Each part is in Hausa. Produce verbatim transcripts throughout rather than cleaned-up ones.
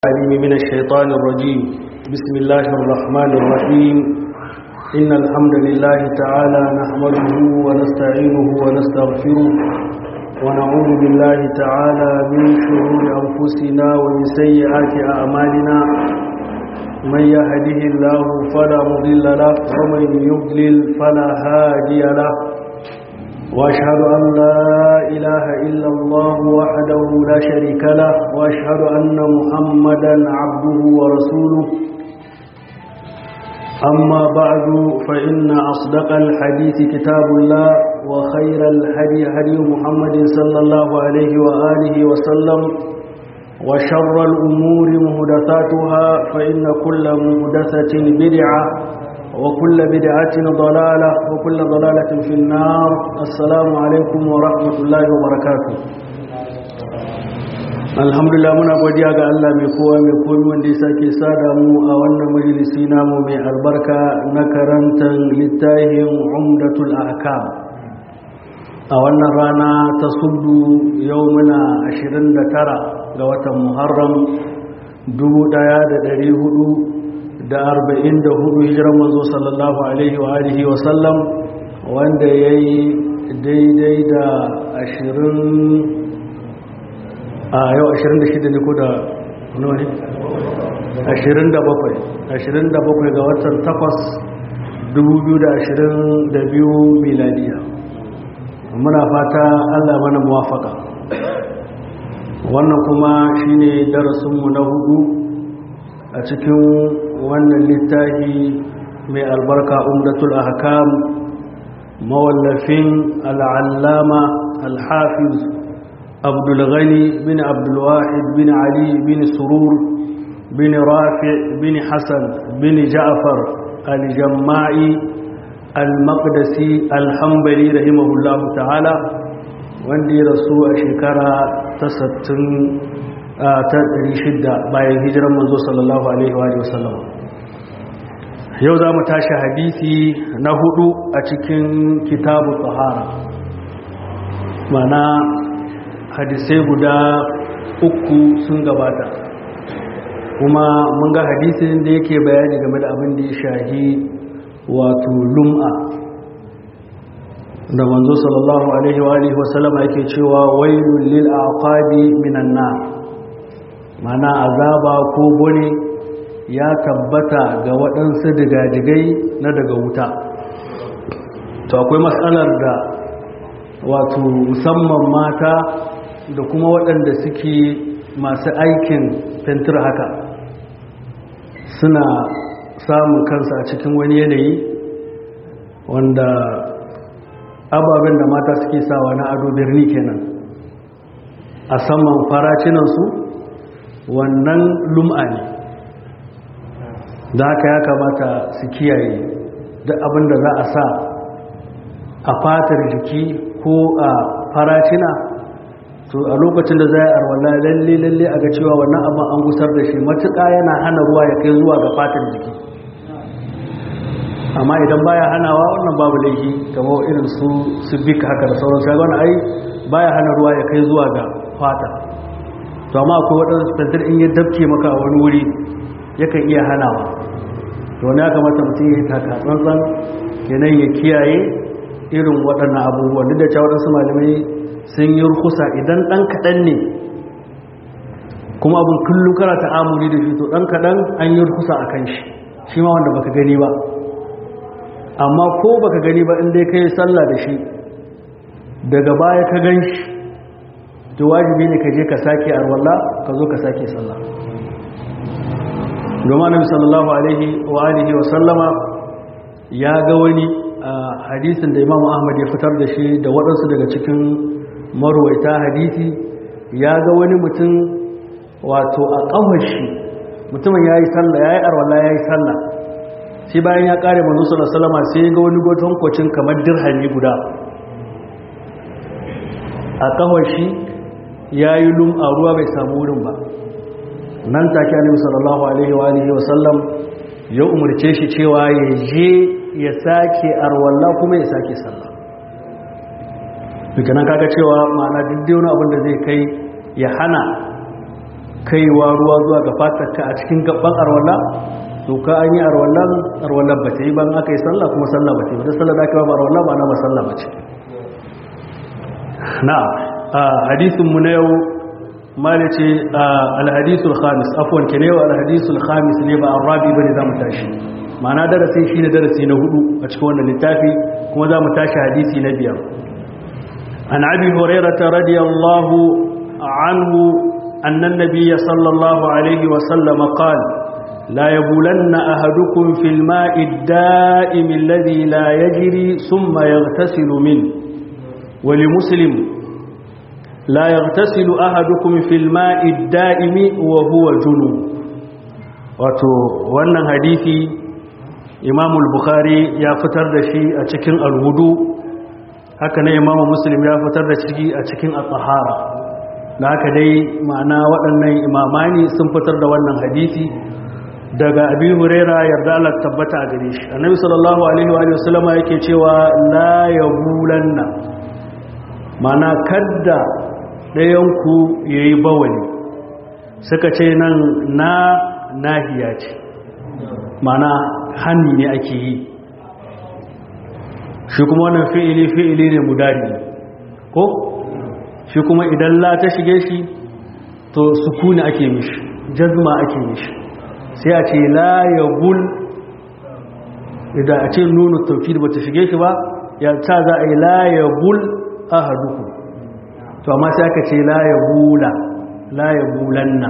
العليم من الشيطان الرجيم. بسم الله الرحمن الرحيم. إن الحمد لله تعالى نحمده ونستعينه ونستغفره ونعوذ بالله تعالى من شرور أنفسنا ومن سيئات أعمالنا. من يهده الله فلا مضل له ومن يضلل فلا هادي له، وأشهد أن لا إله إلا الله وحده لا شريك له، وأشهد أن محمدا عبده ورسوله. أما بعد، فإن أصدق الحديث كتاب الله، وخير الهدي هدي محمد صلى الله عليه وآله وسلم، وشر الأمور محدثاتها، فإن كل محدثة بدعة وكل بدعة ضلالة وكل ضلالة في النار. السلام عليكم ورحمة الله وبركاته. alhamdulillah muna godiya ga Allah mai kowa mai komai wanda ya sake sada mu a wannan majalisi namu mai albarka na karantar littafin Umdatul Ahkam a wannan rana ta Subdu. Yau muna ashirin da tara ga watan Muharram dubu ɗaya da ɗari hudu da arba'in da hudu hijiran manzo sallallahu alaihi wa alihi wa sallam, wanda yayi daidai da ashirin a yau ashirin da shida ne ko da wani ashirin da bakwai ashirin da bakwai ga watan takwas dubu biyu da ashirin da biyu miladiya. Muna fata Allah mana muwafaka. Wannan kuma shine darasinmu na hudu a cikin wannan littafi mai albarka Umdatul Ahkam, mawallafin al'allama al-hafiz Abdul Ghani bin Abdul Wahid bin Ali bin Surur bin Rafi' bin Hassan bin Ja'far al-Jamma'i al-Maqdisi al-Hanbali rahimahullahu ta'ala, wanda ya rasu a shekara ta sittin ta ɗari shida bayan hijiran manzo sallallahu alaihi wa sallam. Yau za mu tashi hadisi na hudu a cikin kitabu tahara, mana hadisai guda uku sun gabata, kuma mun ga hadisin da yake bayani game da abin da ya shahi wato lum'a, da manzo sallallahu alaihi wa sallam yake cewa wailul lil aqabi minan nar, mana azaba ko bone ya tabbata ga waɗansu digadigai na daga wuta. To akwai matsalar da wato musamman mata da kuma waɗanda suke masu aikin fentir haka suna samun kansa a cikin wani yanayi wanda ababen da mata suke sawa na ado birni kenan a saman faracinansu wannan lum'a ne. da haka ya kamata su kiyaye duk abin da za a sa a fatar jiki ko a faracina, to a lokacin da za a arwala lalle lalle a ga cewa wannan abin an gusar da shi matuƙa yana hana ruwa ya kai zuwa ga fatar jiki. amma idan baya hanawa wannan babu laifi, kamar irin su su bika haka da sauran sai wannan ai baya hana ruwa ya kai zuwa ga fata. to amma akwai waɗansu tantar in ya dabke maka a wani wuri yakan iya hanawa, to ne ya kamata mutum ya yi taka tsantsan kenan ya kiyaye irin waɗannan abubuwan. duk da cewa waɗansu malamai sun yi rukusa idan ɗan kaɗan ne kuma abin kullum kana ta'amuli da shi, to ɗan kaɗan an yi rukusa a kan shi shi ma wanda baka gani ba. amma ko baka gani ba inda ka yi sallah da shi daga baya ka gan shi, to wajibi ne ka je ka sake arwalla ka zo ka sake sallah. domin annabi sallallahu alaihi wa alihi wa sallama ya ga wani a hadisin da Imam Ahmad ya fitar da shi da waɗansu daga cikin marwaita hadisi, ya ga wani mutum wato a ƙafar shi mutumin yayi sallah yayi arwalla yayi sallah, shi bayan ya kare manzo sallallahu alaihi wasallama sai ga wani goton kwacin kamar dirhami guda a ƙafar shi yayi lum'a, ruwa bai samu wurin ba. nan take annabi sallallahu alaihi wa alihi wasallam ya umurce shi cewa ya je ya sake arwalla kuma ya sake sallah. duka nan kaga cewa ma'ana duk wani abin da zai kai ya hana kaiwa ruwa zuwa ga fatarka a cikin gaban arwalla to ka an yi arwallan arwallan ba ta yi ban aka yi sallah kuma sallah ba ta yi wadda sallah da aka ba arwallan ba na ba sallah ba ce na hadisinmu na yau mali ce alhadisul khamis afwan ke ne wa alhadisul khamis ne ba an rabi ba ne za mu tashi ma'ana darasi shi ne darasi na hudu a cikin wannan littafi kuma za mu tashi hadisi na biyar an abi hurairata radiyallahu anhu annan nabiyya sallallahu alaihi wa sallam qala la yabulanna ahadukum fil ma'i ad-da'im alladhi la yajri thumma yaghtasilu min wa li muslim la yaghtasilu ahadukum fil ma'i ad-da'im wa huwa junub wato wannan hadisi Imam al-Bukhari ya fitar da shi a cikin al-wudu haka ne Imam Muslim ya fitar da shi a cikin at-tahara da haka dai ma'ana waɗannan imamani sun fitar da wannan hadisi daga Abi Huraira yarda Allah tabbata a gare shi Annabi sallallahu alaihi wa sallam yake cewa la yabulanna ma'ana kadda dayan ku yayi bawali suka ce nan na nahiya ce ma'ana hanni ne ake yi shi kuma wannan fi'ili fi'ili ne mudari ko shi kuma idan la ta shige shi to sukuni ake mishi jazma ake mishi sai a ce la yabul idan a ce nunu tawkid bata shige shi ba ya ta za a yi la yabul ahadukum to amma sai aka ce la yabula la yabulanna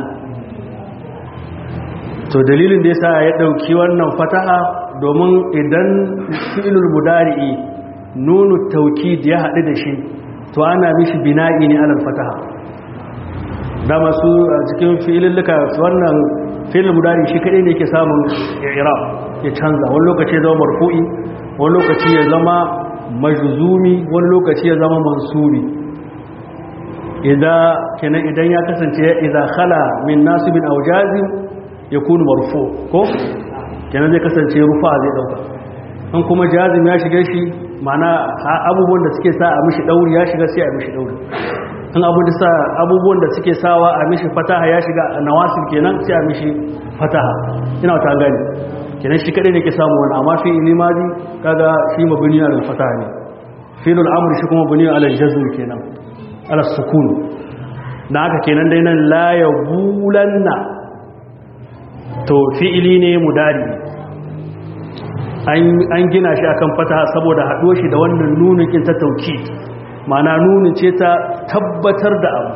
to dalilin da yasa ya dauki wannan fataha domin idan fi'ilul mudari'i nunu tawkid ya hadu da shi to ana mishi bina'i ne alal fataha da masu a cikin fi'ilulluka wannan fi'ilul mudari shi kadai ne yake samun i'rab ya canza wani lokaci ya zama marfu'i wani lokaci ya zama majzumi wani lokaci ya zama mansubi idan kenan idan ya kasance idan khala min nasibin aw jazim yakunu marfu ko kenan zai kasance rufa zai dauka an kuma jazim ya shiga shi mana abubuwan da suke sa a mishi dauri ya shiga sai a mishi dauri an abu da sa abubuwan da suke sawa a mishi fataha ya shiga nawasib kenan sai a mishi fataha ina ta gani kenan shi kadai ne ke samu wannan amma fi ilimadi kaga shi mabni ala fataha ne fi'lul amr shi kuma mabni ala jazm kenan ala sukun dan haka kenan dai nan la yabulanna to fi'ili ne mudari an gina shi akan fataha saboda haɗo shi da wannan nunin kin ta tauki ma'ana nunin ce ta tabbatar da abu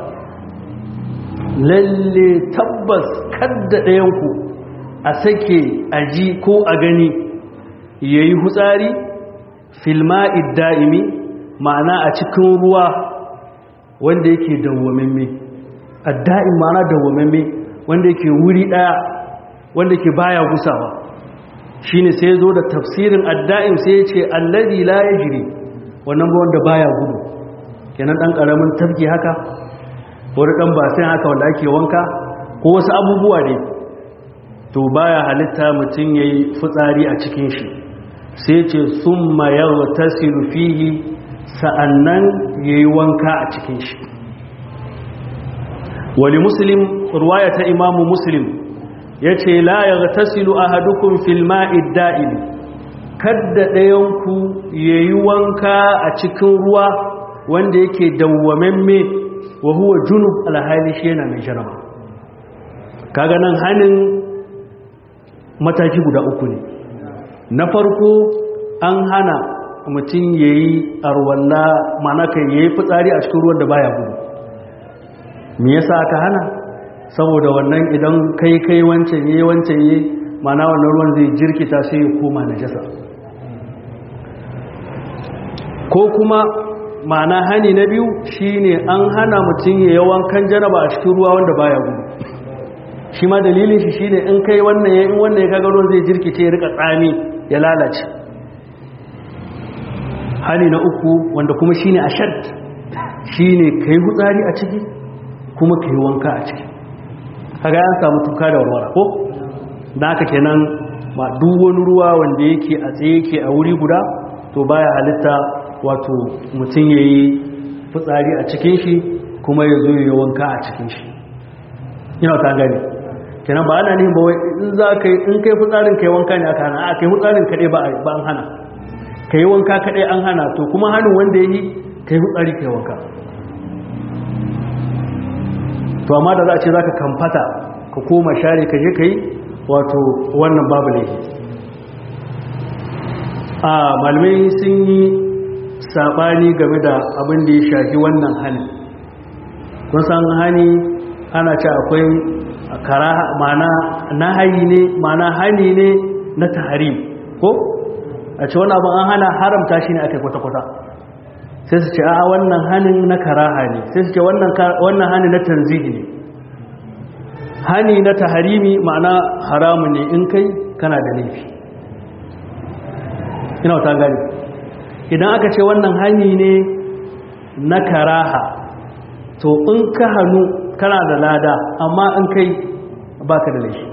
lalle tabbas kadda ɗayanku a sake aji ko a gani yayi hutsari filma'i da'imi ma'ana a cikin ruwa wanda yake dawwamamme adda'im ma'ana dawwamamme wanda yake wuri ɗaya wanda ke baya gusawa shine sai zo da tafsirin adda'im sai ya ce allazi la yajri wannan ba wanda baya gudu kenan dan karamin tafki haka wani dan basin haka wanda ake wanka ko wasu abubuwa ne to baya halitta mutun yayi fitsari a cikin shi sai ce summa yaghtasilu fihi sa'annan yayi wanka a cikin shi wali muslim riwayata imamu muslim yace la yaghtasilu ahadukum fil ma'i da'im kadda dayanku yayi wanka a cikin ruwa wanda yake dawwamamme wa huwa junub alhali shi yana mai jaraba kaga nan hanin mataki guda uku ne na farko an hana mutum yayi arwalla mana kai yayi fitsari a cikin ruwan da baya gudu me yasa aka hana saboda wannan idan kai kai wancan yayi wancan yayi mana wannan ruwan zai jirkita sai ya koma najasa ko kuma mana hani na biyu shine an hana mutum yayi wankan janaba a cikin ruwa wanda baya gudu shi ma dalilin shi shine in kai wannan yayi in wannan ya kaga ruwan zai jirkice ya rika tsami ya lalace hani na uku wanda kuma shine ashad shine kai hutsari a ciki kuma kai wanka a ciki kaga an samu tuka da warwara ko dan haka kenan ma duk wani ruwa wanda yake a tsaye yake a wuri guda to baya halitta wato mutum yayi fitsari a cikin shi kuma ya zo ya wanka a cikin shi ina ta gani kenan ba ana nihin ba wai in za ka yi in kai fitsarin kai wanka ne aka hana a kai fitsarin kaɗai ba an hana ka yi wanka kaɗai an hana to kuma hannun wanda ya yi ka yi fitsari kai wanka to amma da za a ce za ka kamfata ka koma share ka je ka yi wato wannan babu laifi a malamai sun yi sabani game da abin da ya shafi wannan hani kun san hani ana ce akwai karaha mana nahayi ne mana hani ne na tahrim ko a ce wannan abin an hana haramta shi ne aka kwata-kwata sai su ce a wannan hanin na karaha ne sai su ce wannan hani na tanzihi ne hani na tahrimi ma'ana haramu ne in kai kana da laifi ina wata gani idan aka ce wannan hani ne na karaha to in ka hannu kana da lada amma in kai baka da laifi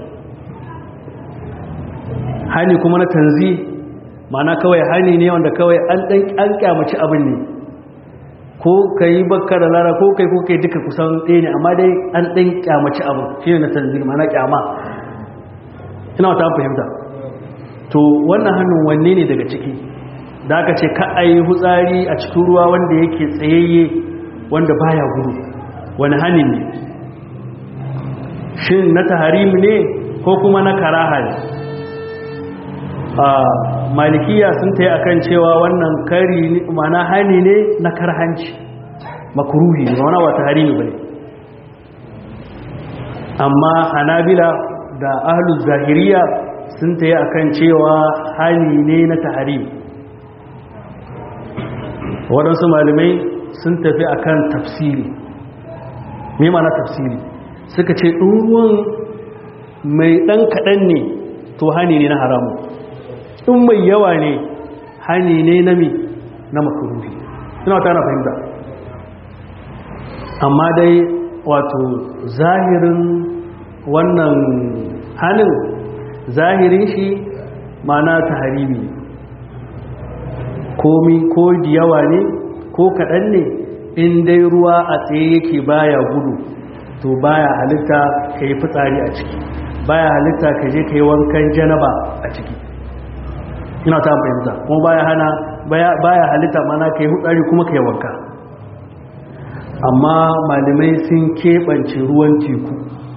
hani kuma na tanzi ma'ana kawai hani ne wanda kawai an kyamaci abin ne ko ka yi bakka da lada ko kai ko kai duka kusan ɗaya ne amma dai an ɗan kyamaci abin shi ne na tanzi ma'ana kyama ina wata fahimta to wannan hannun wanne ne daga ciki da aka ce ka a yi hutsari a cikin ruwa wanda yake tsayayye wanda baya gudu wani hannun ne shin na taharim ne ko kuma na karaha ne a malikiya sun ta yi a kan cewa wannan kari mana hani ne na karhanci makuruhi ne wana wata harimi ba ne amma hanabila da ahlul zahiriya sun ta yi a kan cewa hani ne na taharim waɗansu malamai sun tafi a kan tafsiri mai mana tafsiri suka ce ruwan mai ɗan kaɗan ne to hani ne na haramu in mai yawa ne hani ne na mi na makaruhi suna wata na fahimta amma dai wato zahirin wannan hannun zahirin shi mana ta harimi komi ko yawa ne ko kaɗan ne in dai ruwa a tsaye yake baya gudu to baya halitta ka yi fitsari a ciki baya halitta ka je ka yi wankan janaba a ciki ina ta fahimta kuma baya hana baya halitta mana ka yi fitsari kuma ka yi wanka amma malamai sun keɓance ruwan teku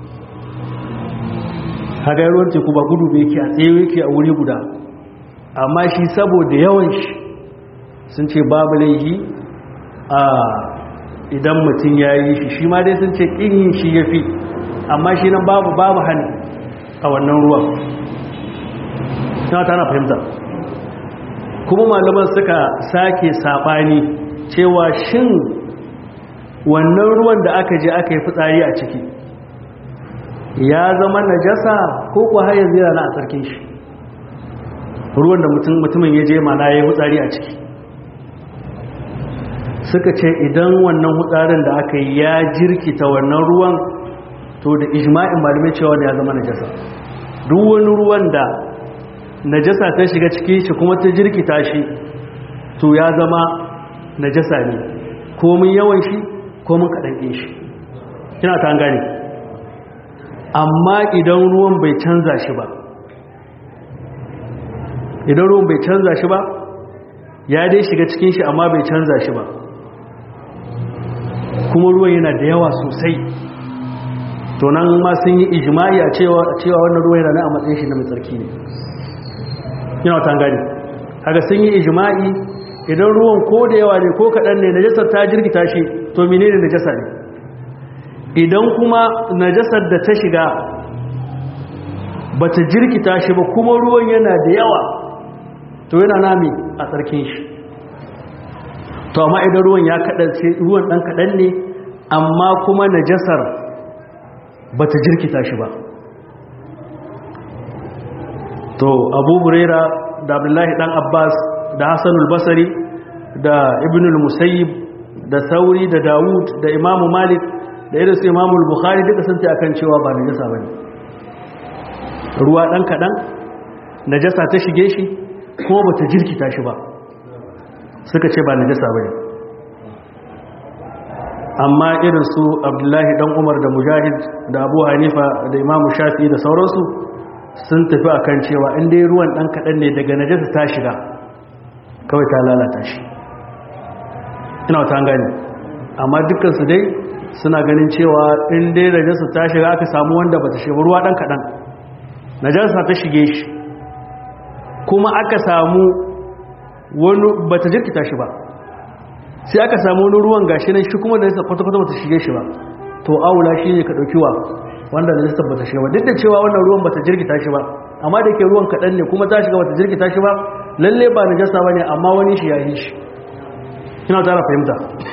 haga ruwan teku ba gudu ba yake a tsaye yake a wuri guda amma shi saboda yawan shi sun ce babu laifi a idan mutum ya yi shi shi ma dai sun ce ƙin yin shi ya fi amma shi nan babu babu hannu a wannan ruwan ta na fahimta kuma malaman suka sake saɓani cewa shin wannan ruwan da aka je aka yi fitsari a ciki ya zama najasa ko kuwa har yanzu yana a tsarkin shi ruwan da mutumin ya je mana ya yi fitsari a ciki suka ce idan wannan hutsarin da aka yi ya jirkita wannan ruwan to da ijma'in malamai cewa da ya zama najasa duk wani ruwan da najasa ta shiga cikin shi kuma ta jirkita shi to ya zama najasa ne komin yawan shi komin kaɗan shi kina ta gane amma idan ruwan bai canza shi ba idan ruwan bai canza shi ba ya dai shiga cikin shi amma bai canza shi ba kuma ruwan yana da yawa sosai to nan ma sun yi ijma'i a cewa cewa wannan ruwan yana a matsayin shi na mai tsarki ne yana ta gani haka sun yi ijma'i idan ruwan ko da yawa ne ko kaɗan ne najasar ta jirgita shi to menene najasa ne idan kuma najasar da ta shiga ba ta jirgita shi ba kuma ruwan yana da yawa to yana nami a tsarkin shi to amma idan ruwan ya kaɗance ruwan ɗan kaɗan ne amma kuma najasar ba ta jirkita shi ba to abu huraira da abdullahi ɗan abbas da hassanul basari da ibnul musayyib da sauri da dawud da imamu malik da irin su imamu bukhari duka sun ce akan cewa ba najasa ba ne ruwa ɗan kaɗan najasa ta shige shi kuma ba ta jirkita shi ba suka ce ba najasa ba ne amma irin su abdullahi dan umar da mujahid da abu hanifa da imamu shafi da sauransu sun tafi akan cewa in dai ruwan dan kaɗan ne daga najasa ta shiga kawai ta lalata shi ina wata gani amma dukkansu dai suna ganin cewa in dai najasa ta shiga aka samu wanda bata shiga ruwa dan kaɗan najasa ta shige shi kuma aka samu wani bata jirkita shi ba sai aka samu wani ruwan gashi nan shi kuma da nisa kwata-kwata bata shige shi ba to aula shi ne ka ɗauki wa wanda da nisa bata shiga ba duk da cewa wannan ruwan bata jirkita shi ba amma da ke ruwan kaɗan ne kuma ta shiga bata jirkita shi ba lalle ba najasa ba ne amma wani shi ya yi shi ina tara fahimta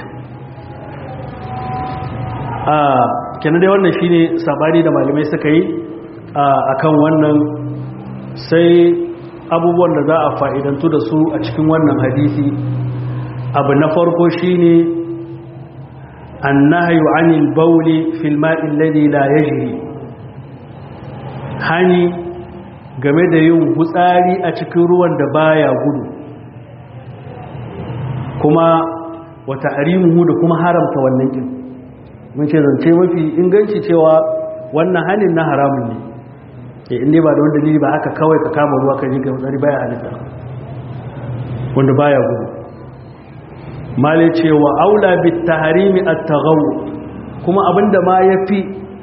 a kenan dai wannan shi ne sabani da malamai suka yi a kan wannan sai abubuwan da za a fa'idantu da su a cikin wannan hadisi abu na farko shine annahyu anil bawli fil ma'i alladhi la yajri hani game da yin hutsari a cikin ruwan da baya gudu kuma wa tahrimuhu da kuma haramta wannan din mun ce zance mafi inganci cewa wannan hanin na haramun ne ke inda ba da wanda dalili ba haka kawai ka kama ruwa ka je ka hutsari baya halitta wanda baya gudu male cewa aula bit tahrimi at-taghaw kuma abinda ma yafi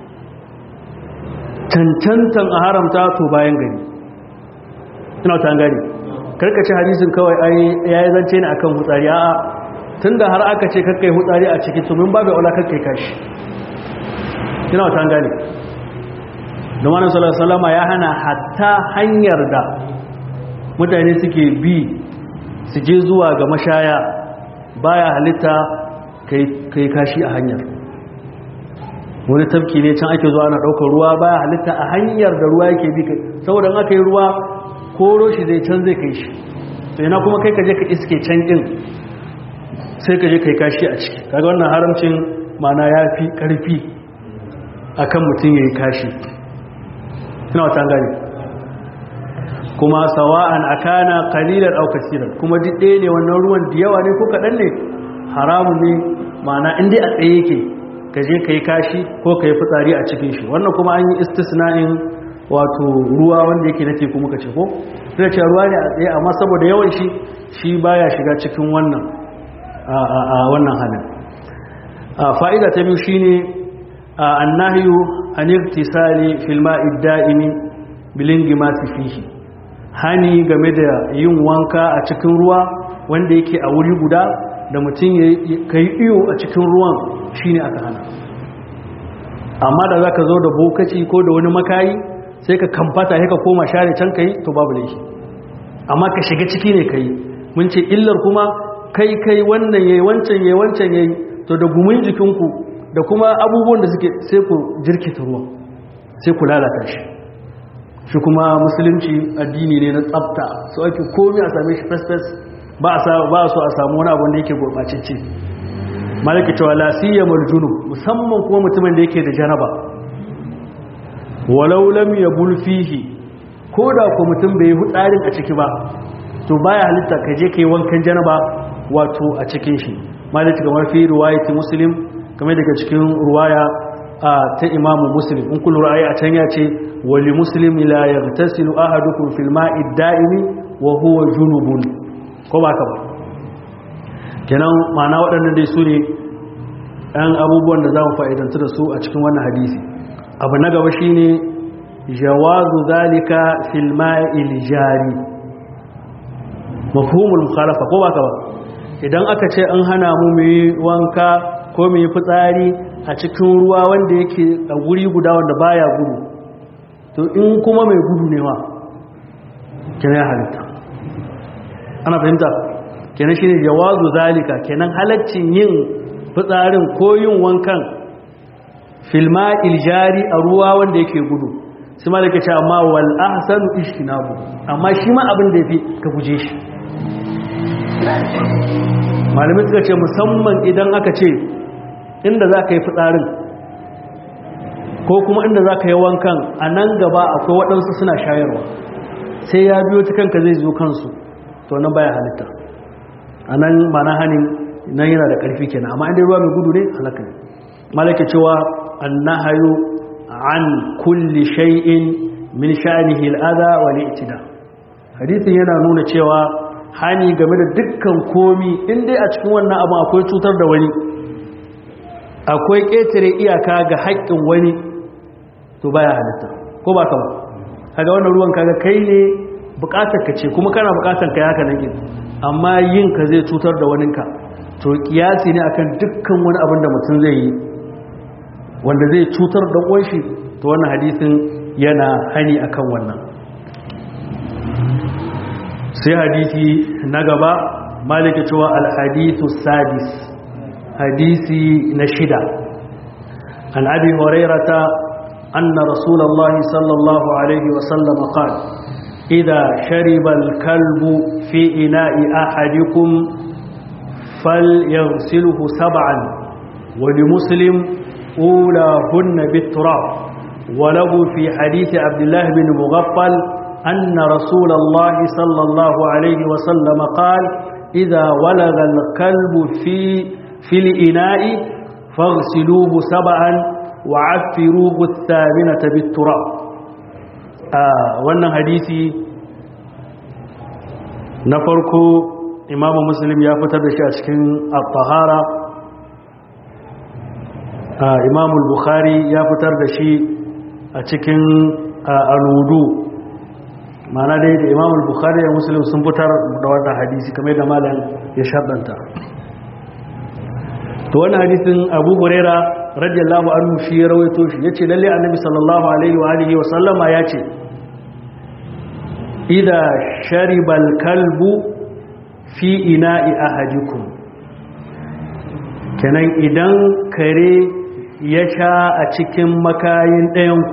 tantantan a haramta to bayan gari ina ta gani karkace hadisin kawai ai yayi zance ne akan hutsari a'a tunda har aka ce kakkai hutsari a cikin to mun babu aula kakkai kashi ina ta gani da wannan sallallahu alaihi wasallam ya hana hatta hanyar da mutane suke bi su je zuwa ga mashaya baya halitta kai kashi a hanyar wani tafki ne can ake zuwa ana ɗaukar ruwa baya halitta a hanyar da ruwa yake bi saboda aka yi ruwa koro shi zai can zai kai shi to yana kuma kai kaje ka iske can din sai kaje kai kashi a ciki kaga wannan haramcin mana ya fi ƙarfi akan mutum ya yi kashi ina wata gani kuma sawa'an akana qalilan aw kaseeran kuma duk ɗaya ne wannan ruwan da yawa ne ko kaɗan ne haramun ne ma'ana in dai a tsaye yake ka je ka yi kashi ko ka yi fitsari a cikin shi wannan kuma an yi istisna'in wato ruwa wanda yake na teku muka ce ko sai ce ruwa ne a tsaye amma saboda yawan shi shi baya shiga cikin wannan a wannan halin fa'ida ta biyu shine annahyu an iktisali fil ma'i da'imi bilingimati fihi hani game da yin wanka a cikin ruwa wanda yake a wuri guda da mutum ya yi iyo a cikin ruwan shine aka hana amma da zaka zo da bokaci ko da wani makayi sai ka kamfata sai ka koma share can kai to babu laifi amma ka shiga ciki ne kai mun ce illar kuma kai kai wannan yayi wancan yayi wancan yayi to da gumin jikinku da kuma abubuwan da suke sai ku jirkita ruwan sai ku lalata shi shi kuma musulunci addini ne na tsafta so ake komai a same shi fes-fes ba a so a samu wani abu da yake gurɓacece malaki cewa lasiyya maljunu musamman kuma mutumin da yake da janaba walau lam yabul fihi ko da ko mutum bai hutsarin a ciki ba to baya halitta ka je kai wankan janaba wato a cikin shi malaki kamar fi riwayati muslim kamar daga cikin ruwaya ta imamu muslim in kullu ra'ayi a can ya ce wali muslim la yaghtasilu ahadukum fil ma'i da'imi wa huwa junubun ko ba ka ba kenan ma'ana waɗannan dai su ne ɗan abubuwan da za mu fa'idantu da su a cikin wannan hadisi abu na gaba shine jawazu zalika fil ma'il jari mafhumul mukhalafa ko ba ka ba idan aka ce an hana mu mu yi wanka ko mu yi fitsari a cikin ruwa wanda yake a guri guda wanda baya gudu to in kuma mai gudu ne ma kenan ya halitta ana fahimta kenan shine jawazu zalika kenan halaccin yin fitsarin ko yin wankan filma iljari a ruwa wanda yake gudu sai malaka ce amma wal ahsanu ishtinabu amma shi ma abin da yafi ka guje shi malamin suka ce musamman idan aka ce inda za ka yi fitsarin ko kuma inda za ka yi wankan a nan gaba akwai waɗansu suna shayarwa sai ya biyo ta kanka zai zo kansu to nan baya halitta a nan mana hannun nan yana da ƙarfi kenan, amma inda ruwa mai gudu ne halaka ne. malaka cewa annahayu an kulli shay'in min sha'nihi al-adha wal i'tida. hadisin yana nuna cewa hani game da dukkan komi in dai a cikin wannan abu akwai cutar da wani, akwai ƙetare iyaka ga haƙƙin wani, to baya halitta ko ba ka ba. kaga wannan ruwan kaga kai ne bukatar ka ce kuma kana bukatar ka yaka nan yin, amma yin ka zai cutar da waninka, to kiyasi ne akan dukkan wani abin da mutum zai yi wanda zai cutar da uwan shi, to wannan hadisin yana hani akan wannan. sai hadisi na gaba malika cewa al-hadithu sadis, hadisi na shida, an abi hurairata anna rasulullahi sallallahu alaihi wasallam qala idha shariba al-kalbu fi ina'i ahadikum falyaghsilhu sab'an wa li muslim ulahunna bit-turab wa lahu fi hadith abdullah bin mughaffal أن رسول الله صلى الله عليه وسلم قال إذا ولغ الكلب في في الإناء فاغسلوه سبعا وعفروه الثامنة بالتراب. آه وأن حديثي نفرق إمام مسلم يفتر بشأشكين الطهارة، آه إمام البخاري يفتر بشي أشكين آه الوضوء. ma'ana dai da imam al-bukhari da muslim sun fitar da wannan hadisi kamar da malam ya shaddanta. to wannan hadisin abu huraira radiyallahu anhu shi ya rawaito shi yace lalle annabi sallallahu alaihi wa alihi wa sallama yace idza shariba al-kalbu fi ina'i ahadikum, kenan idan kare ya sha a cikin makayin ɗayanku.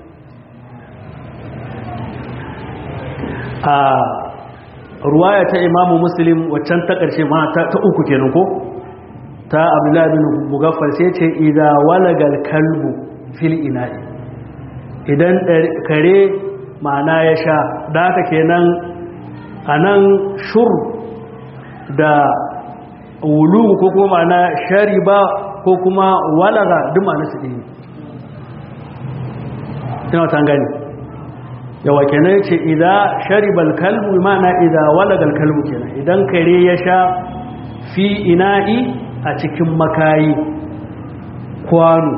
a ruwaya ta imamu muslim waccan ta ƙarshe ma ta uku kenan ko ta abdullahi bin mugaffal sai ce idza walagal kalbu fil ina'i, idan kare ma'ana ya sha da haka kenan anan shur da wulugu ko kuma ma'ana shariba ko kuma walaga duk ma'ana su ɗaya ina ta gani yawa kenan ce idan sharibal kalbu ma'ana idan walagal kalbu kenan idan kare ya sha fi ina'i a cikin makayi kwano.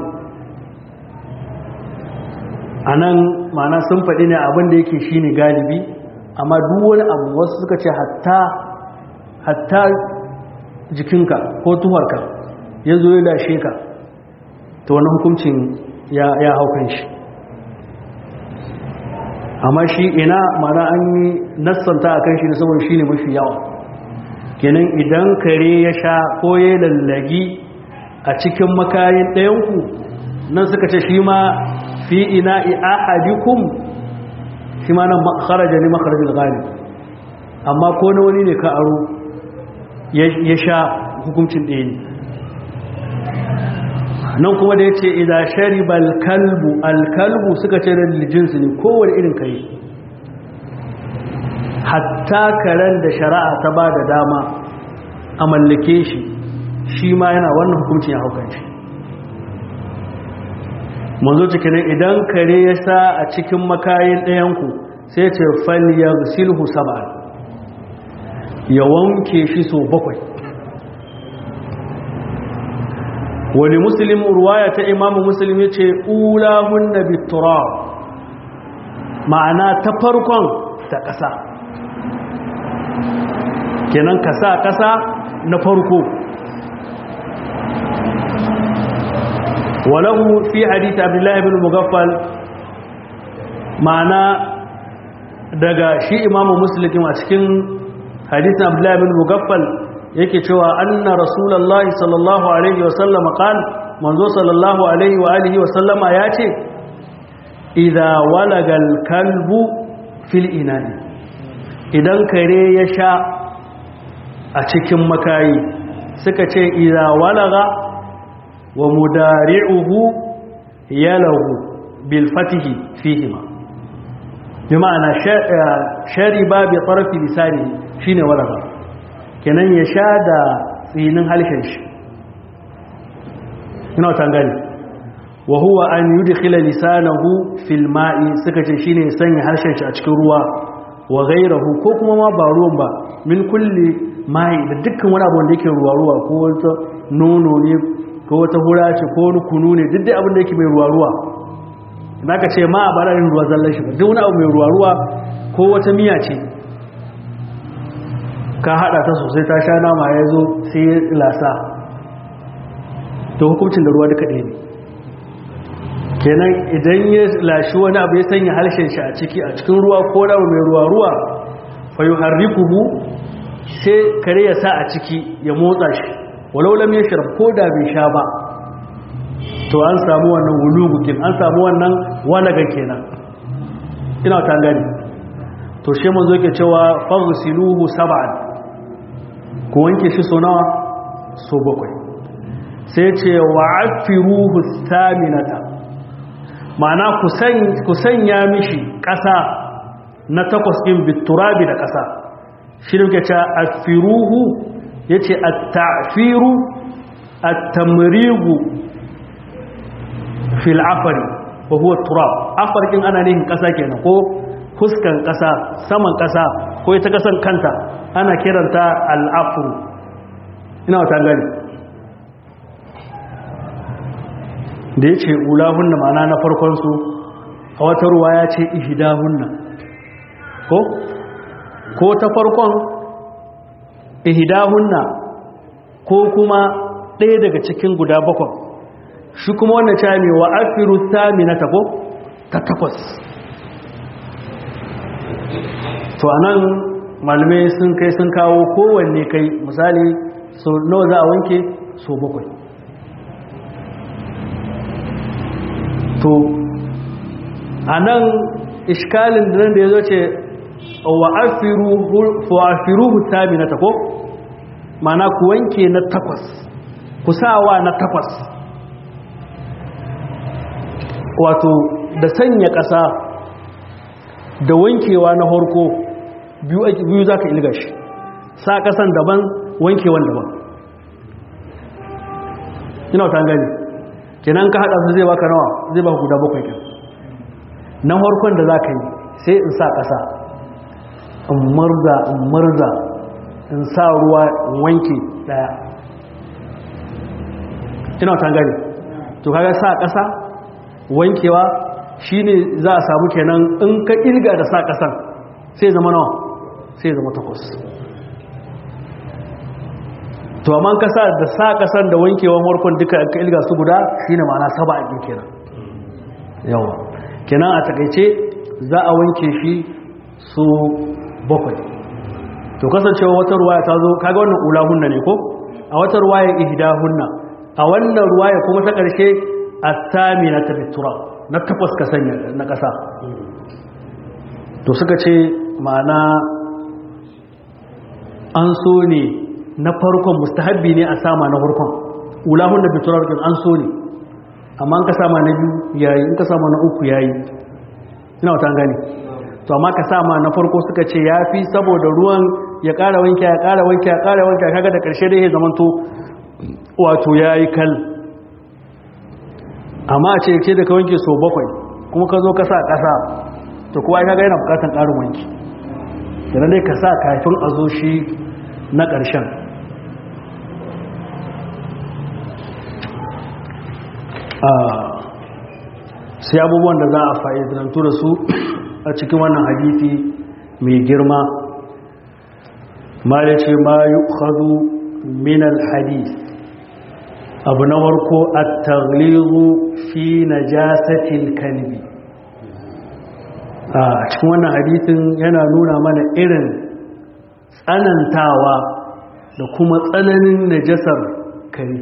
anan ma'ana sun faɗi ne abinda yake shine galibi, amma duk wani abu wasu suka ce hatta hatta jikinka ko tuharka ya zo ya lashe ka, to wani hukuncin ya ya haukan shi. amma shi ina mana an yi nassanta a kan shi ne saboda shi ne mafi yawa. kenan idan kare ya sha ko ya lallagi a cikin makayin ɗayanku, nan suka ce shi ma fi ina ahadikum, shi ma nan kharaja ne makharajin ghalib, amma ko na wani ne ka aro ya sha hukuncin ɗaya ne. nan kuma da ya ce idan shariba alkalbu, alkalbu suka ce da jinsu ne kowane irin kai, hatta karen da shari'a ta ba da dama a mallake shi, shi ma yana wannan hukuncin ya haukan shi. manzo cikin idan kare ya sa a cikin makayin ɗayanku sai ce faliyar silhu saba'an, ya wanke shi so bakwai. wani muslim ruwaya ta imamu muslim ya ce ulahun na bitura, ma'ana ta farkon ta ƙasa, kenan kasa ƙasa na farko. walahu fi hadith abdullahi bin mugaffal, ma'ana daga shi imamu muslim a cikin hadith abdullahi bin mugaffal yake cewa anna rasulullahi sallallahu alaihi wasallam qala, manzo sallallahu alaihi wa alihi wasallama yace idza walagal kalbu fil ina'i, idan kare ya sha a cikin makayi, suka ce idza walaga wa mudari'uhu yalahu bil fatihi fihima, bi ma'ana shariba bi tarfi lisani shine walaga, kenan ya sha da tsinin halshen shi ina ta gani wa huwa an yudkhila lisanahu fil ma'i suka ce shine sanya harshen shi a cikin ruwa wa ghayrahu ko kuma ma ba ruwan ba min kulli ma'i da dukkan wani abu wanda yake ruwa ruwa ko wata nono ne ko wata hura ce ko wani kunu ne duk dai abin da yake mai ruwa ruwa idan ka ce ma ba da ruwa zallan shi ba duk wani abu mai ruwa ruwa ko wata miya ce ka hada ta sosai ta sha nama ya zo sai ya lasa to hukuncin da ruwa duka ɗaya ne kenan idan ya lashi wani abu ya sanya harshen shi a ciki a cikin ruwa ko da mai ruwa ruwa fa yuharrikuhu sai kare ya sa a ciki ya motsa shi walau lam yashrab ko da bai sha ba to an samu wannan wulugukin an samu wannan walaga kenan ina ta gani to shi mun zo yake cewa faghsiluhu sab'an ku wanke shi so nawa so bakwai sai ce wa'afiruhu thaminata ma'ana ku sanya mishi ƙasa na takwas ɗin biturabi da ƙasa shi ne ke ce afiruhu ya ce at-ta'firu at-tamrigu fil afari wa huwa turab afar ɗin ana nihin ƙasa kenan ko fuskan ƙasa saman ƙasa ko ita ƙasan kanta ana kiranta al-afru ina wata gani da ya ce ulahunna ma'ana na farkonsu a wata ruwa ya ce ihidahunna ko ko ta farkon ihidahunna ko kuma ɗaya daga cikin guda bakwan shi kuma wannan ce ne wa afiru saminata ko ta takwas to anan malamai sun kai sun kawo kowanne kai misali so nawa za a wanke so bakwai to a nan iskalin da nan da ya zo ce wa afiruhu taminata ko mana ku wanke na takwas ku sawa na takwas wato da sanya ƙasa da wankewa na harko biyu za ka ilga shi sa ƙasan daban wankewan daban ina wata gani kenan ka hada su zai baka nawa zai baka guda bakwai kin na harkon da zaka yi sai in sa kasa in murza in murza in sa ruwa in wanke daya kina ta gani to kaga sa kasa wankewa shine za a samu kenan in ka irga da sa kasan sai zama nawa sai zama takwas to amma ka sa da sa kasan da wankewan warkon duka ka ilga su guda shine ma'ana saba'a din kenan yawa kenan a takeice za a wanke shi su bakwai to kasancewa wata ruwaya ta zo kaga wannan ulahunna ne ko a wata ruwaya ihdahunna a wannan ruwaya kuma ta karshe at-tamina tabitura na takwas ka sanya na kasa to suka ce ma'ana an so ne na farkon mustahabbi ne a sama na farkon ulahun da biturar an so ne amma an ka sama na biyu yayi in ka sama na uku yayi ina wata gani to amma ka sama na farko suka ce yafi saboda ruwan ya ƙara wanke ya ƙara wanke ya ƙara wanke kaga da ƙarshe dai ya zamanto wato yayi kal amma a ce ke da ka wanke so bakwai kuma ka zo ka sa ƙasa to kowa kaga yana buƙatar ƙarin wanki da dai ka sa kafin a zo shi na ƙarshen sai abubuwan da za a fa'idantu da su a cikin wannan hadisi mai girma ma ya ce ma yi ƙazu minal hadis abu na warko a tagliru fi na jasatil kalbi a cikin wannan hadisin yana nuna mana irin tsanantawa da kuma tsananin najasar kare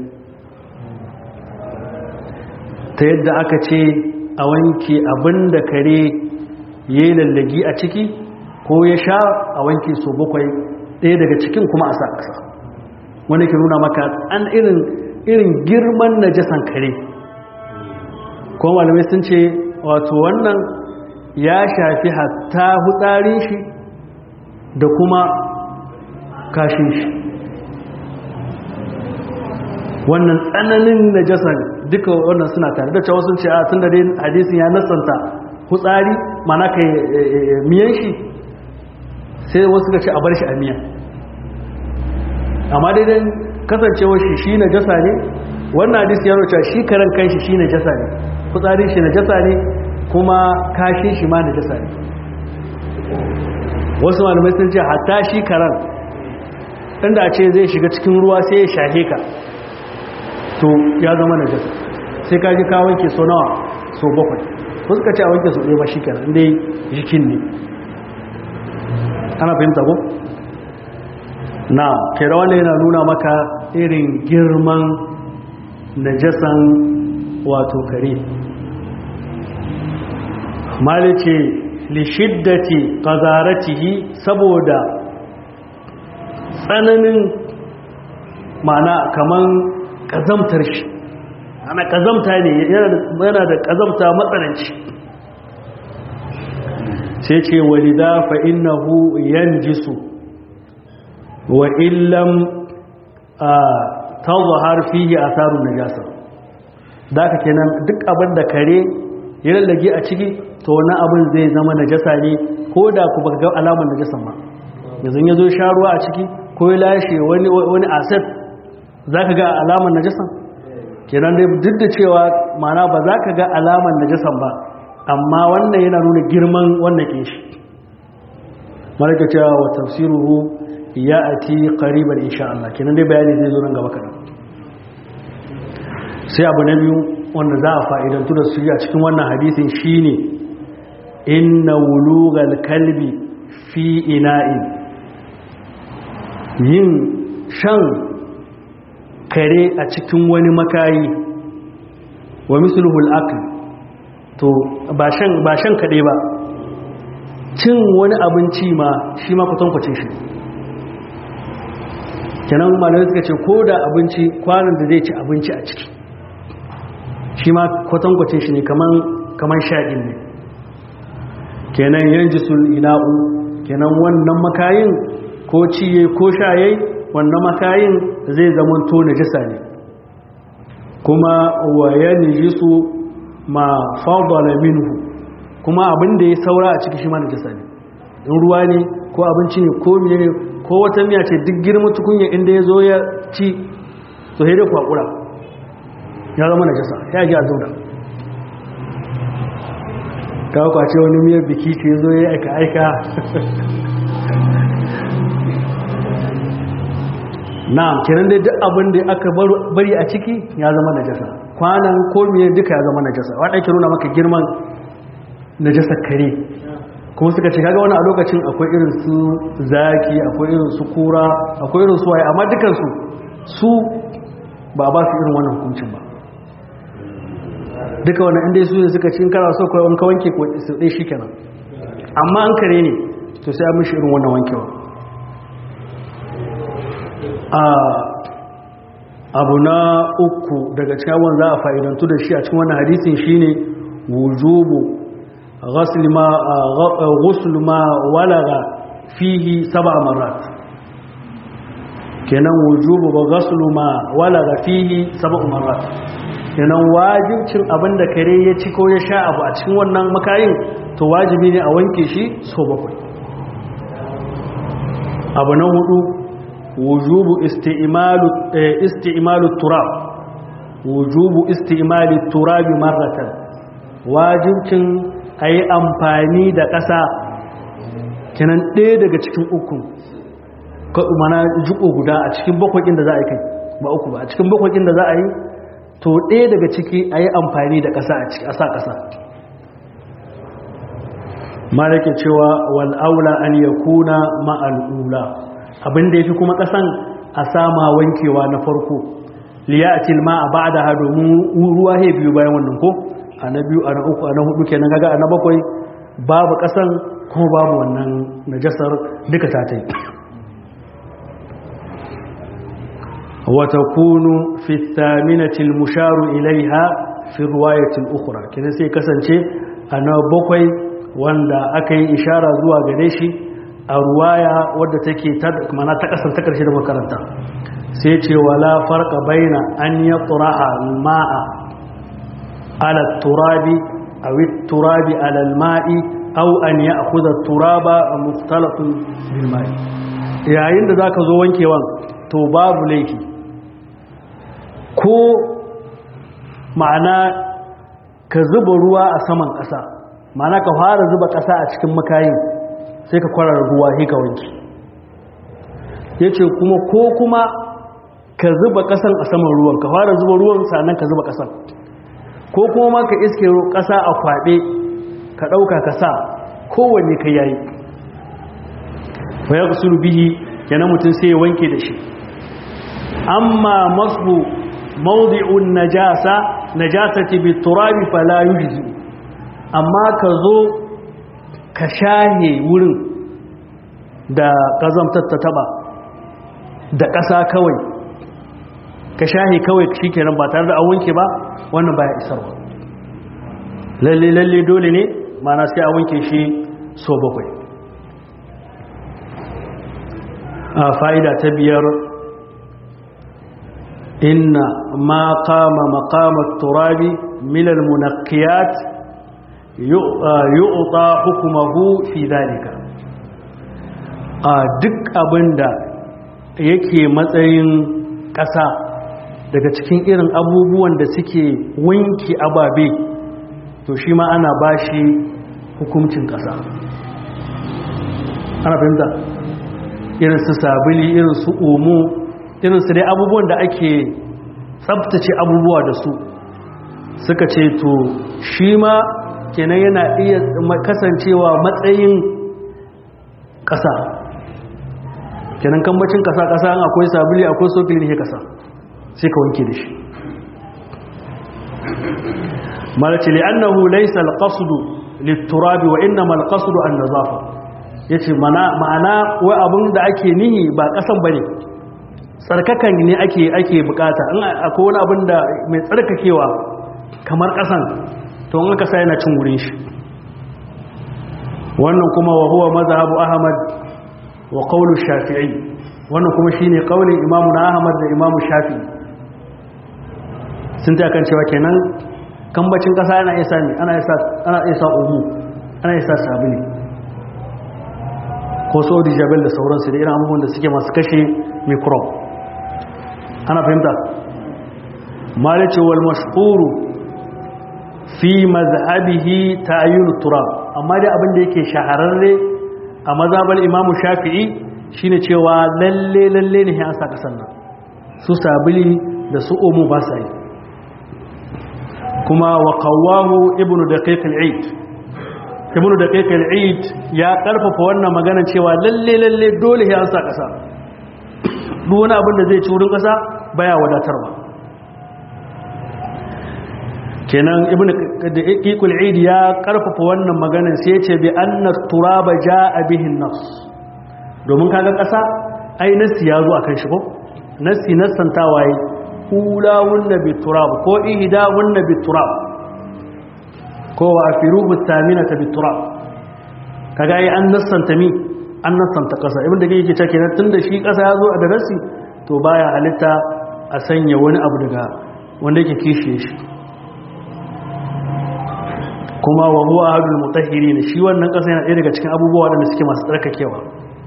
ta yadda aka ce a wanke abin da kare ya yi lallagi a ciki ko ya sha a wanke so bakwai ɗaya daga cikin kuma a sa ƙasa wanda ke nuna maka an irin irin girman najasan kare kuma malamai sun ce wato wannan ya shafi hatta hutsarin shi da kuma kashin shi wannan tsananin najasa duka wannan suna tare da cewa sun ce a tun da dai hadisin ya nasanta hutsari mana kai miyan shi sai wasu ka ce a bar shi a miya amma dai dan kasancewar shi shi najasa ne wannan hadisi ya nuna shi karan kanshi shi najasa ne hutsarin shi najasa ne kuma kashin shi ma najasa ne wasu malamai sun ce hatta shi karan inda a ce zai shiga cikin ruwa sai ya shahe ka to ya zama najasa sai ka ji ka wanke so nawa so bakwai wasu ka ce a wanke so ɗaya ba shi kenan inda jikin ne ana fahimta ko? na kera wanda yana nuna maka irin girman najasan wato kare malice li shiddati qazaratihi saboda tsananin mana kaman kazamtar shi ana kazamta ne yana da kazamta matsananci sai ce walida fa innahu yanjisu wa illam tazhar fihi atharun najasa daka kenan duk abin da kare ya lallage a ciki to wannan abin zai zama najasa ne ko da ku baka ga alamar najasan ba yanzu yazo sha ruwa a ciki ko ya lashe wani wani asset zaka ga alamar najasan kenan dai duk da cewa mana ba za ka ga alamar najasan ba amma wannan yana nuna girman wannan kinshi malaka cewa wa tafsiruhu ya ati qariban insha Allah kenan dai bayani zai zo nan gaba kadan sai abu na biyu wanda za a fa'idantu da su a cikin wannan hadisin shine inna wulugal kalbi fi ina'in yin shan kare a cikin wani makayi wa misluhul akl to ba shan ba shan kade ba cin wani abinci ma shi ma kwatankwacin shi kenan malamai suka ce ko da abinci kwanan da zai ci abinci a ciki shi ma kwatankwacin shi ne kaman shaɗin ne kenan yanji sul ina'u kenan wannan makayin ko ciye ko shaye wannan makayin zai zama to najisa ne kuma waya nijisu ma fadala minhu kuma abin da ya saura a ciki shi ma najisa ne in ruwa ne ko abinci ne ko miye ne ko wata miya ce duk girma tukunya inda ya zo ya ci to sai dai kwakura ya zama najasa ya ji a zauna ta kwace wani miyar biki ce ya zo ya aika aika na kenan dai duk abin da aka bari a ciki ya zama najasa kwanan ko miyar duka ya zama najasa wadda ake nuna maka girman najasa kare kuma suka ce kaga wani a lokacin akwai irin su zaki akwai irin su kura akwai irin su waye amma dukansu su ba ba su irin wannan hukuncin ba duka wannan inda su ne suka ci in kana so kawai wanka wanke ko su dai shikenan amma an kare ne to sai an mishi irin wannan wankewa a abu na uku daga cikin wanda za a fa'idantu da shi a cikin wannan hadisin shine wujubu غسل ما غسل ما ولغ فيه سبع مرات kenan wujubu ba ghaslu ma walaga fihi sab'u marrat kenan wajibcin abinda kare ya ci ko ya sha abu a cikin wannan makayin to wajibi ne a wanke shi so bakwai abu na hudu wujubu isti'malu isti'malu turab wujubu isti'mali turabi marratan wajibcin a yi amfani da ƙasa kenan ɗaya daga cikin uku mana jiko guda a cikin bakwakin da za a yi kai ba uku ba a cikin bakwakin da za a yi to ɗaya daga ciki a yi amfani da ƙasa a sa ƙasa malake cewa wal'aula an ya kuna ma'al'ula abinda ya fi kuma ƙasan a sama wankewa na farko liyatil ma a ba da ha domin ruwa ya biyu bayan wannan ko a na biyu a na uku a na hudu kenan gaga a na bakwai babu kasan ko babu wannan najasar duka ta ta yi wata kunu fitaminatil musharu ilaiha fi ruwayatil ukhra kenan sai kasance a na bakwai wanda aka yi ishara zuwa gare shi a ruwaya wadda take ta mana ta kasar ta karshe da makaranta sai ce wala farqa baina an yatraha al-ma'a ala turabi aw at-turabi ala al-ma'i aw an ya'khudha at-turaba mukhtalatan bil ma'i yayin da zaka zo wankewan to babu laifi ko ma'ana ka zuba ruwa a saman ƙasa ma'ana ka fara zuba ƙasa a cikin makayin sai ka kwarar ruwa sai ka wanke yace kuma ko kuma ka zuba ƙasan a saman ruwan ka fara zuba ruwan sannan ka zuba ƙasan ko kuma ma ka iske ƙasa a kwaɓe ka ɗauka ka sa kowanne ka yayi fa ya kusuru bihi kenan mutum sai ya wanke da shi amma masu mawdi'un najasa najasati bi turabi fala yujzi amma ka zo ka shahe wurin da kazamtar ta taba da ƙasa kawai ka shahe kawai shikenan ba tare da an wanke ba wannan baya isarwa lalle lalle dole ne mana sai a wanke shi so bakwai a fa'ida ta biyar inna ma qama maqama at-turabi min al-munaqqiyat yu'ta hukmuhu fi dhalika a duk abinda yake matsayin ƙasa daga cikin irin abubuwan da suke wanki ababe to shi ma ana bashi hukuncin ƙasa ana fahimta irin su sabili irin su omo irin su dai abubuwan da ake tsabtace abubuwa da su suka ce to shi ma kenan yana iya kasancewa matsayin ƙasa kenan kambacin ƙasa-ƙasa an akwai sabili akwai sofili ne ƙasa sai ka wanke da shi malaci li'annahu laysa al-qasdu lit-turabi wa innama al-qasdu an-nazafa yace ma'ana wai abun da ake nihi ba ƙasan bane tsarkakan ne ake ake bukata in akwai wani abin da mai tsarkakewa kamar ƙasan to in aka sa yana cin wurin shi wannan kuma wa huwa mazhabu ahmad wa qawlu shafi'i wannan kuma shine qaulin imamu na ahmad da imamu shafi'i sun ta kan cewa kenan kambacin ƙasa ana isa ne ana isa ana isa umu ana isa sabili ko saudi jabal da sauransu da irin abubuwan da suke masu kashe microbe ana fahimta malice wal mashhuru fi mazhabihi ta'yun turab amma dai abin da yake shahararre a mazhabal imamu shafi'i shine cewa lalle lalle ne an saka sannan su sabili da su umu ba sai kuma wa qawamu ibnu daqiq al-eid ibnu daqiq al-eid ya karfafa wannan magana cewa lalle lalle dole ya an saka sa duk wani abin da zai ci wurin kasa baya wadatarwa kenan ibnu daqiqul eid ya karfafa wannan maganar sai ya ce bi anna turaba jaa bihi an-nas domin kaga kasa ai nasi ya zo akan shi ko nasi nasantawa yi kula wunna bi turab ko ihda wunna bi turab ko wa afiruhu thaminata bi turab kaga ai an nasanta mi an nasanta kasa ibnu daqiq yake cewa kenan tunda shi kasa ya zo da nasi to baya halitta a sanya wani abu daga wanda yake kishiye shi kuma wa huwa ahadul mutahhirin shi wannan kasa yana ɗaya daga cikin abubuwa da suke masu tsarkakewa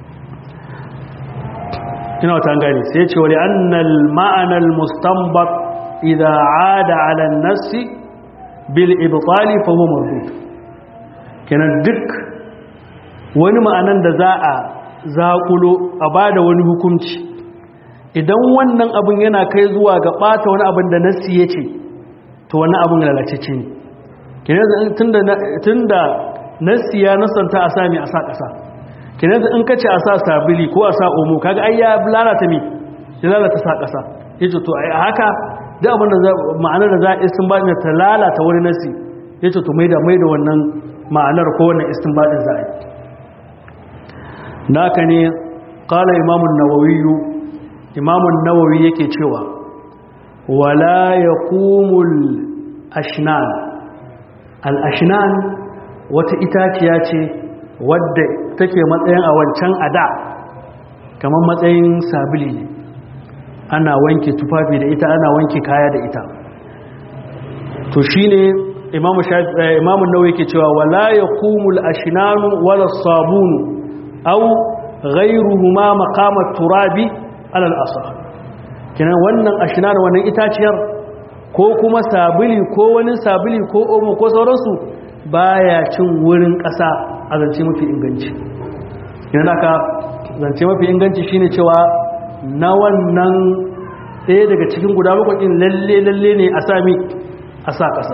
ina wata gane sai ce wali annal ma'ana al mustanbat idha aada ala an-nass bil ibtal fa huwa mardud kenan duk wani ma'anan da za a zakulo a bada wani hukunci idan wannan abin yana kai zuwa ga bata wani abin da nassi yace to wannan abin lalacece ne kenan tunda tunda nassi ya nasanta a sami a sa kasa kenan in kace a sa sabili ko a sa omo kaga ai ya lalata mi ya lalata sa kasa yace to ai haka duk abin da ma'anar da za a istinbadin ta lalata wani nassi yace to maida maida wannan ma'anar ko wannan istinbadin za a yi naka ne qala imam an-nawawi imam an-nawawi yake cewa wala yaqumul ashnan al-ashnan wata itaciya ce wadda take matsayin a wancan ada kamar matsayin sabili ne ana wanke tufafi da ita ana wanke kaya da ita. to shine imamu shafi imamu nawawi yake cewa wala yaqumul ashnanu wala sabun aw ghayruhuma maqama turabi ala al-asah. kenan wannan ashnan wannan itaciyar ko kuma sabili ko wani sabili ko omo ko sauransu baya cin wurin ƙasa a zance mafi inganci. yana ka zance mafi inganci shine cewa na wannan ɗaya daga cikin guda bakwai lalle lalle ne a sami a sa ƙasa.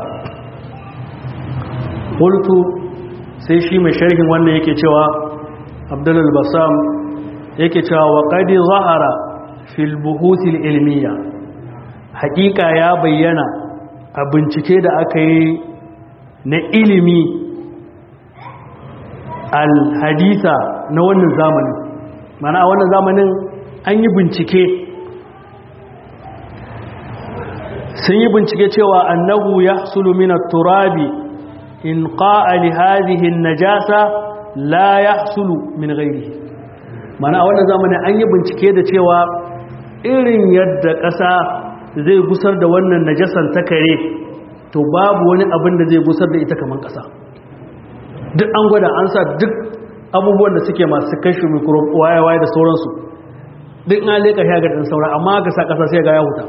qultu sai shi mai sharhin wannan yake cewa Abdul Bassam yake cewa wa qad zahara fil buhuth al ilmiya, haƙiƙa ya bayyana a bincike da aka yi na ilimi al haditha na wannan zamanin. mana a wannan zamanin an yi bincike sun yi bincike cewa annahu yahsulu min at-turabi in qa'a li hadhihi an-najasa la yahsulu min ghayrihi. mana a wannan zamanin an yi bincike da cewa irin yadda ƙasa zai gusar da wannan najasan ta kare to babu wani abin da zai gusar da ita kaman ƙasa. duk an gwada an sa duk abubuwan da suke masu kashe microbe waye-waye da sauransu duk an leka ya ga ɗan saura amma ga sa ƙasa sai ga ya huta.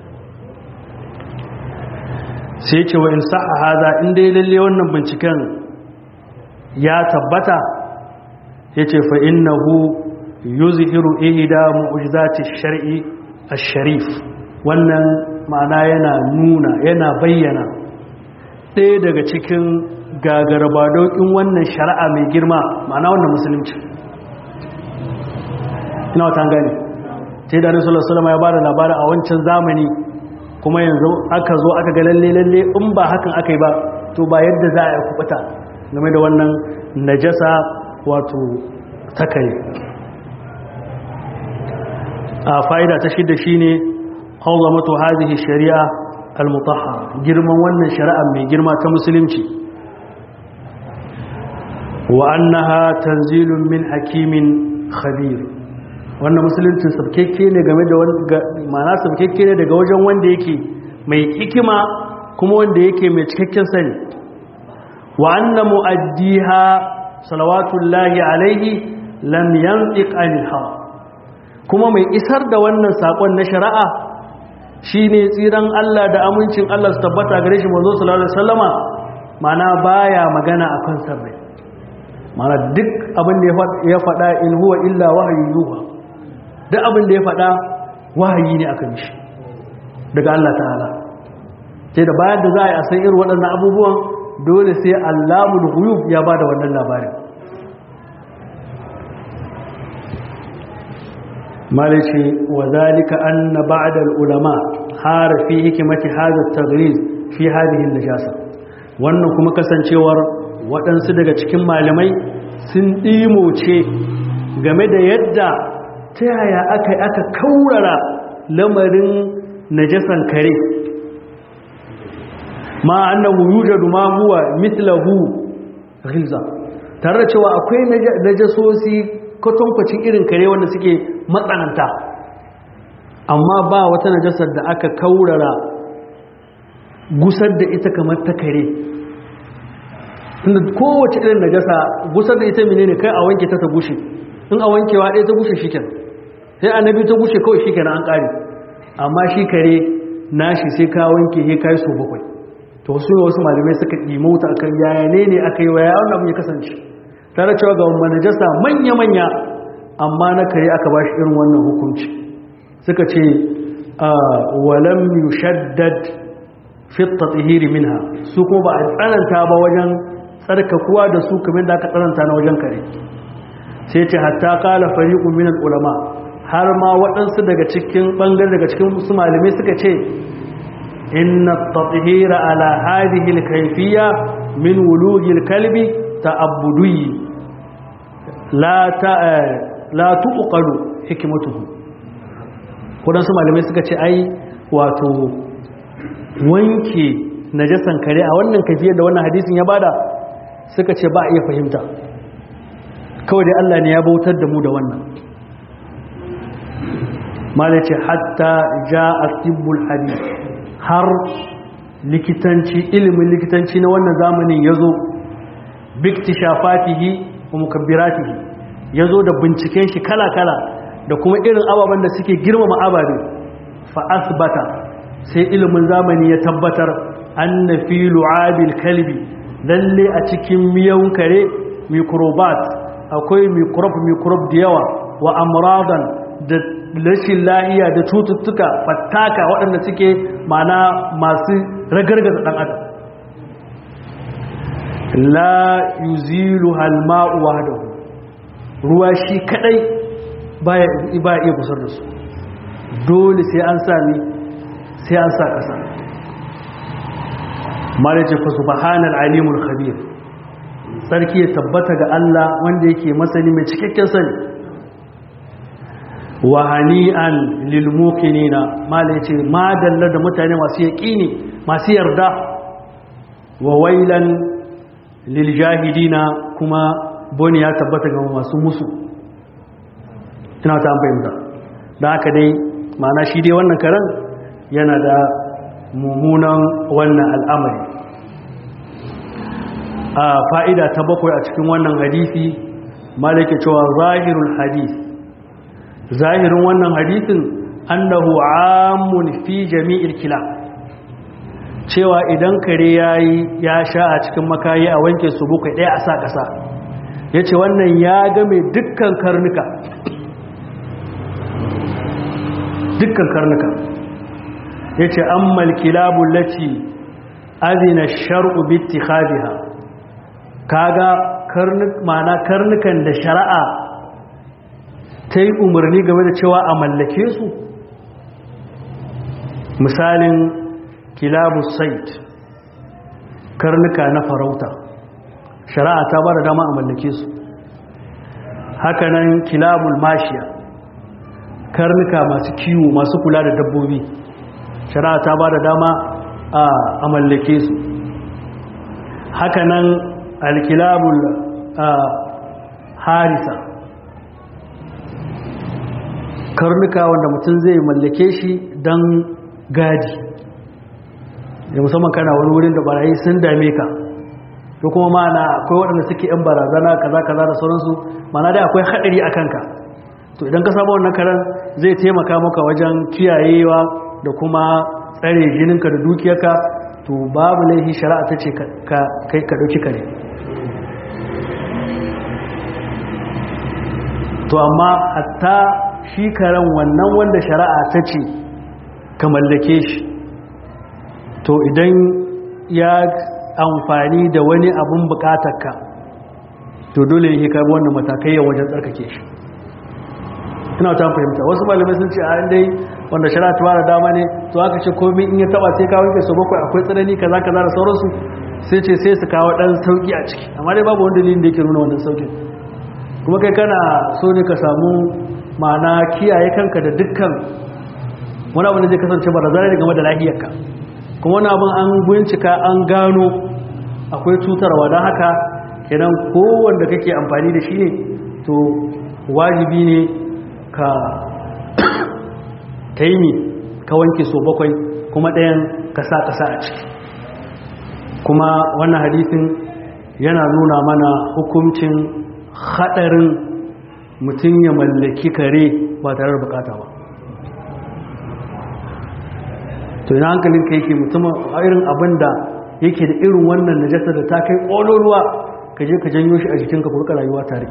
sai ce wa in sa'a haza in dai lalle wannan binciken ya tabbata yace fa innahu yuzhiru ihda mu'jizati shar'i ash-sharif. wannan ma'ana yana nuna yana bayyana ɗaya daga cikin gagarabadokin wannan shari'a mai girma, ma'ana wannan musulunci. ina wata gani sai da Rasulullah sallallahu alaihi wasallam ya bada labarin a wancan zamani kuma yanzu aka zo aka ga lalle lalle in ba hakan aka yi ba to ba yadda za a yi kubuta game da wannan najasa wato takare. a fa'ida ta shida shine azamatu hadhihi shari'a al-mutahhara, girman wannan shari'a mai girma ta musulunci. wa annaha tanzilun min hakimin khabir, wannan musulunci sabkekke ne game da ma'ana sabkekke ne daga wajen wanda yake mai hikima kuma wanda yake mai cikakken sani. wa anna muaddiha salawatullahi alaihi lam yantiq anha, kuma mai isar da wannan sakon na shari'a shine tsiran Allah da amincin Allah su tabbata gare shi manzo sallallahu alaihi wasallama, ma'ana baya magana akan sarrai. ma'ana duk abin da ya faɗa in huwa illa wahyu yuha, duk abin da ya faɗa wahayi ne akan shi daga Allah ta'ala. sai da bayan da za a yi a san irin waɗannan abubuwan dole sai Allahul ghuyub ya bada wannan labarin. malice wa zalika anna ba'da al-ulama har fi hikmati hadha at-taghriz fi hadhihi an-najasa. wannan kuma kasancewar waɗansu daga cikin malamai sun ɗimoce game da yadda ta yaya aka aka kaurara lamarin najasan kare, ma annahu yujadu ma huwa mithluhu ghilza, tare da cewa akwai najasosi kwatankwacin irin kare wanda suke matsananta, amma ba wata najasar da aka kaurara gusar da ita kamar ta kare. tunda kowace irin najasa gusar da ita menene kai a wanke ta ta gushe, in a wankewa ɗaya ta gushe shikenan, sai annabi ta gushe kawai shikenan an ƙare. amma shi kare nashi sai ka wanke sai kai so bakwai. to wasu wasu malamai suka imauta akan yaya ne ne aka yi waya wannan abin ya kasance, tare cewa ga wannan najasa manya manya amma na kare aka bashi irin wannan hukunci. suka ce walam yushaddad fi at-tathhir minha, su kuma ba a tsananta ba wajen tsarkakuwa da su kamar da aka tsananta na wajen kare. sai ce hatta qala fariqun min al-ulama, har ma waɗansu daga cikin bangare daga cikin su malamai suka ce inna at-tathhira ala hadhihi al-kayfiyya min wuluji al-kalbi ta'abbudi la ta la tuqalu hikmatuhu. waɗansu malamai suka ce ai wato wanke najasan kare a wannan kafiyar da wannan hadisin ya bada, suka ce ba a iya fahimta, kawai dai Allah ne ya bautar da mu da wannan. malace hatta ja'a tibbul hadith har likitanci ilimin likitanci na wannan zamanin yazo biktishafatihi wa mukabbiratihi yazo da binciken shi kala-kala da kuma irin ababen da suke girmama ababe fa asbata sai ilimin zamani ya tabbatar anna fi lu'abil kalbi lalle a cikin miyan kare microbat akwai microbe microbe da yawa wa amradan da rashin lahiya da cututtuka fattaka waɗanda suke mana masu ragargaza ɗan adam la yuzilu halma'u wahdahu ruwa shi kadai baya baya iya kusar da su dole sai an sami sai an sa kasa malaje fa subhanal alimul khabir sarki ya tabbata ga Allah wanda yake masani mai cikakken sani wa hani'an lil muqinina malaje ma dalla da mutane masu yaqini masu yarda wa wailan lil jahidina kuma boni ya tabbata ga masu musu ina ta fahimta dan haka dai ma'ana shi dai wannan karan yana da mummunan wannan al'amari a fa'ida ta bakwai a cikin wannan hadisi malaka cewa zahirul hadith zahirin wannan hadisin annahu amun fi jami'il kila cewa idan kare yayi ya sha a cikin makayi a wanke su bakwai ɗaya a sa ƙasa yace wannan ya game dukkan karnuka dukkan karnuka yace ammal kilabul lati adina shar'u bi ittikhadiha kaga karnuk mana karnukan da shari'a ta yi umarni game da cewa a mallake su misalin kilabu sait karnuka na farauta shari'a ta ba da dama a mallake su hakanan kilabul mashiya karnuka masu kiwo masu kula da dabbobi shari'a ta ba da dama a mallake su hakanan alkilabul harisa karnuka wanda mutum zai mallake shi don gadi da musamman kana wani wurin da barayi sun dame ka to kuma mana akwai waɗanda suke yan barazana kaza kaza da sauransu mana dai akwai haɗari a kanka to idan ka samu wannan karen zai taimaka maka wajen kiyayewa da kuma tsare jininka da dukiyarka to babu laifi shari'a ta ce kai ka ɗauki kare to amma hatta shi karen wannan wanda shari'a ta ce ka mallake shi to idan ya amfani da wani abun bukatarka to dole yake kai wannan matakai ya wajen tsarkake shi ina ta fahimta wasu malamai sun ce a dai wanda shari'a ta bada dama ne to aka ce komai in ya taba sai ka wanke su bakwai akwai tsanani kaza kaza da sauransu sai ce sai su kawo dan sauki a ciki amma dai babu wani dalilin da yake nuna wannan saukin kuma kai kana so ne ka samu ma'ana kiyaye kanka da dukkan wani abu da zai kasance barazana ne game da lafiyarka kuma wani abin an bincika an gano akwai cutarwa don haka kenan kowanda kake amfani da shi ne to wajibi ne ka taimi ka wanke so bakwai kuma ɗayan ka sa ƙasa a ciki kuma wannan hadisin yana nuna mana hukuncin haɗarin mutum ya mallaki kare ba tare da bukata ba to ina hankalin ka yake mutumin a irin abin da yake da irin wannan najasa da ta kai ƙololuwa ka je ka janyo shi a jikinka kurka rayuwa tare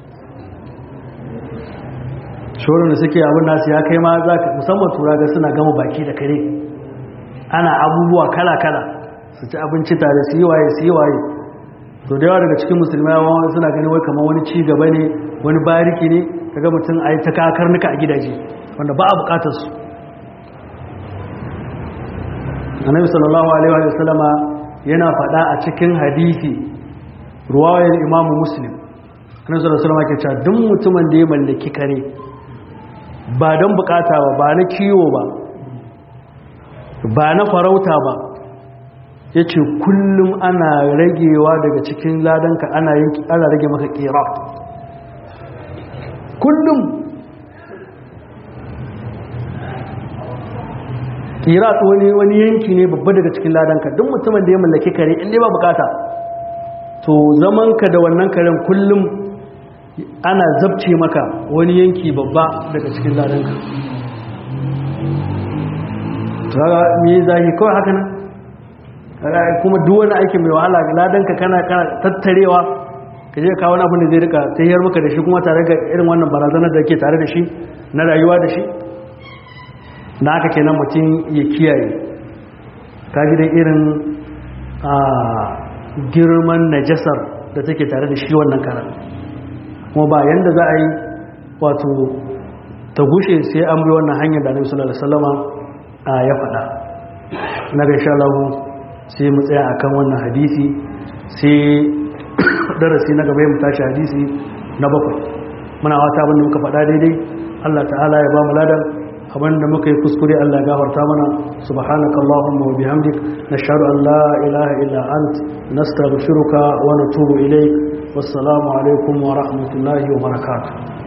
shoron da suke abin nasu ya kai ma za ka musamman tura ga suna gama baki da kare ana abubuwa kala-kala su ci abinci tare su yi waye su yi waye to da yawa daga cikin musulmai wani suna gani wai kamar wani ci gaba ne wani bariki ne kaga mutum a yi ta kakarnuka a gidaje wanda ba a bukatar su annabi sallallahu alaihi wa sallama yana faɗa a cikin hadisi ruwayar imamu muslim annabi sallallahu alaihi wa sallama ke cewa duk mutumin da ya mallaki kare ba don bukata ba ba na kiwo ba ba na farauta ba ya ce kullum ana ragewa daga cikin ladanka ana yanki ana rage maka kira kullum qirat wani wani yanki ne babba daga cikin ladanka. Duk mutumin da ya mallaki kare in dai ba bukata to zaman ka da wannan karen kullum ana zabce maka wani yanki babba daga cikin ladanka. to ga me zai kawai haka nan kuma duk wani aiki mai wahala ladanka kana kana tattarewa ka je kawo wani abin da zai rika tayar maka da shi kuma tare da irin wannan barazanar da ke tare da shi na rayuwa da shi na haka kenan mutum ya kiyaye kaji da irin a girman najasar da take tare da shi wannan karan kuma ba yanda za a yi wato ta gushe sai an bi wannan hanyar da Annabi sallallahu alaihi wasallama ya faɗa. na ga insha Allah sai mu tsaya akan wannan hadisi sai darasi na gaba mu tashi hadisi na bakwai. muna wata abin da muka faɗa daidai Allah ta'ala ya ba mu ladan, abin da muka yi kuskure Allah ya gafarta mana. subhanakallahumma wa bihamdik nashhadu an la ilaha illa ant nastaghfiruka wa natubu ilayk. wassalamu alaikum wa rahmatullahi wa barakatuh.